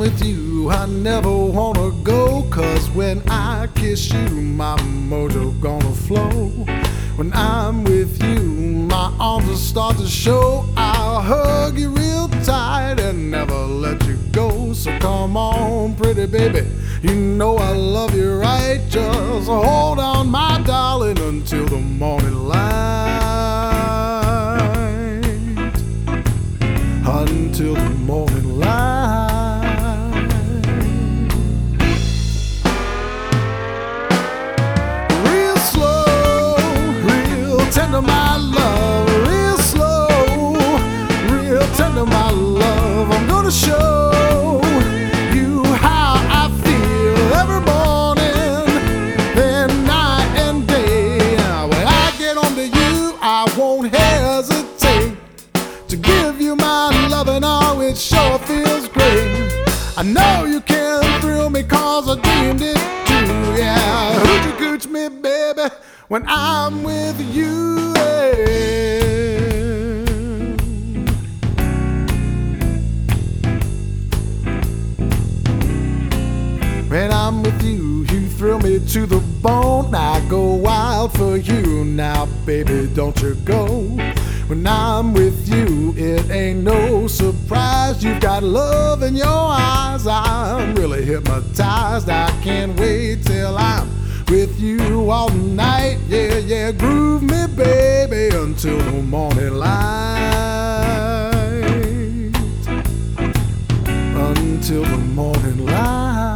with you, I never wanna go. 'Cause when I kiss you, my mojo gonna flow. When I'm with you, my arms will start to show. I'll hug you real tight and never let you go. So come on, pretty baby, you know I love you right. Just hold on, my darling, until the morning light. Until the morning light. Real slow, real tender, my love. Real slow, real tender, my love. I'm gonna show you how I feel every morning and night and day. When I get onto you, I won't hesitate to give you my love, and oh, it sure feels great. I know you can thrill me 'cause I dreamed it too. Yeah, hoochie cooch me, baby, when I'm with you. Yeah. When I'm with you, you thrill me to the bone. I go wild for you now, baby, don't you go. When I'm with you, it ain't no surprise. You've got love in your eyes. I'm really hypnotized. I can't wait till I'm with you all night. Yeah, yeah, groove me, baby, until the morning light. Until the morning light.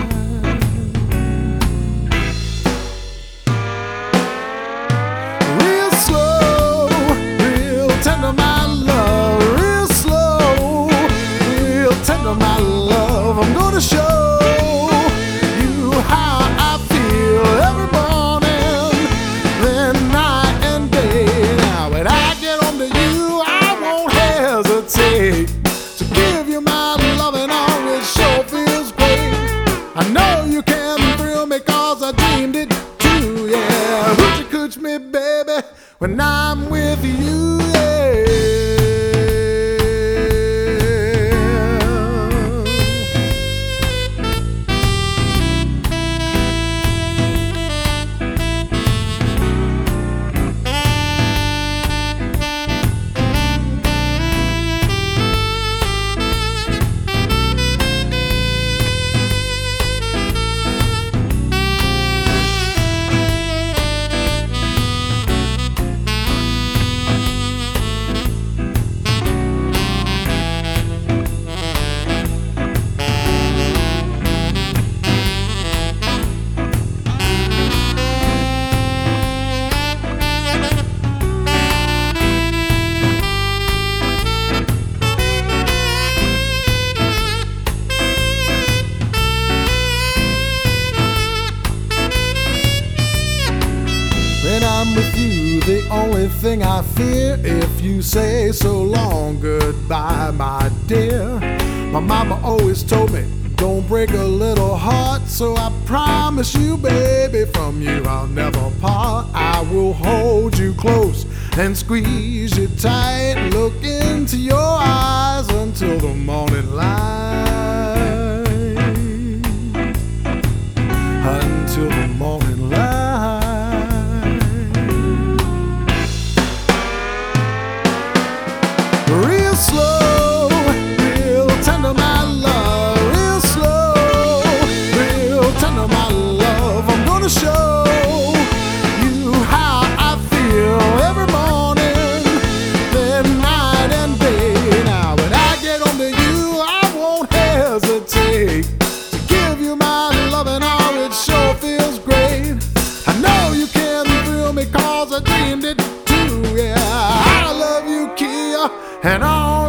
My love, I'm gonna show you how I feel every morning, then night and day. Now when I get onto you, I won't hesitate to give you my love, and oh, it sure feels great. I know you can thrill me 'cause I dreamed it too. Yeah, hoochie cooch me, baby, when I'm with you. Yeah. When I'm with you, the only thing I fear, if you say so long goodbye, my dear. My mama always told me, don't break a little heart. So I promise you, baby, from you I'll never part. I will hold you close and squeeze you tight. Look into your eyes until the morning light. Until the morning light. Real slow, real tender, my love. Real slow, real tender, my love. I'm gonna show you how I feel every morning, then night and day. Now when I get onto you, I won't hesitate to give you my love, and oh, it sure feels great. I know you can thrill me 'cause I dreamed it too. Yeah, I love you, Kia, and all